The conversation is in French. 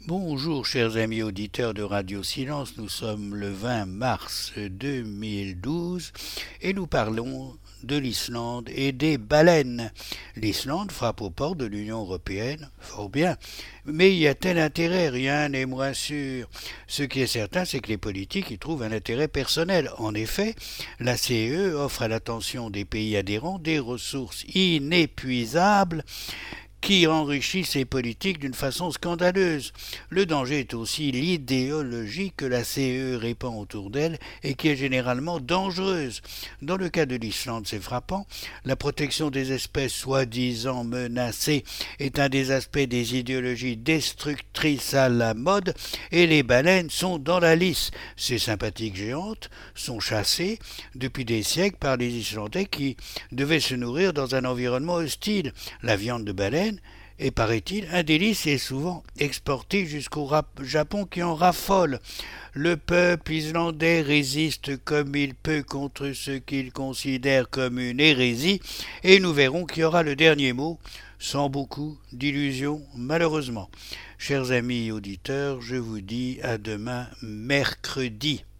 Bonjour chers amis auditeurs de Radio Silence, nous sommes le 20 mars 2012 et nous parlons de l'Islande et des baleines. L'Islande frappe aux portes de l'Union européenne, fort bien, mais y a-t-il intérêt? Rien n'est moins sûr. Ce qui est certain, c'est que les politiques y trouvent un intérêt personnel. En effet, la CE offre à l'attention des pays adhérents des ressources inépuisables qui enrichit ses politiques d'une façon scandaleuse. Le danger est aussi l'idéologie que la CE répand autour d'elle et qui est généralement dangereuse. Dans le cas de l'Islande, c'est frappant. La protection des espèces soi-disant menacées est un des aspects des idéologies destructrices à la mode et les baleines sont dans la lice. Ces sympathiques géantes sont chassées depuis des siècles par les Islandais qui devaient se nourrir dans un environnement hostile. La viande de baleine et paraît-il un délice est souvent exporté jusqu'au Japon qui en raffole. Le peuple islandais résiste comme il peut contre ce qu'il considère comme une hérésie et nous verrons qui aura le dernier mot, sans beaucoup d'illusions malheureusement. Chers amis auditeurs, je vous dis à demain mercredi.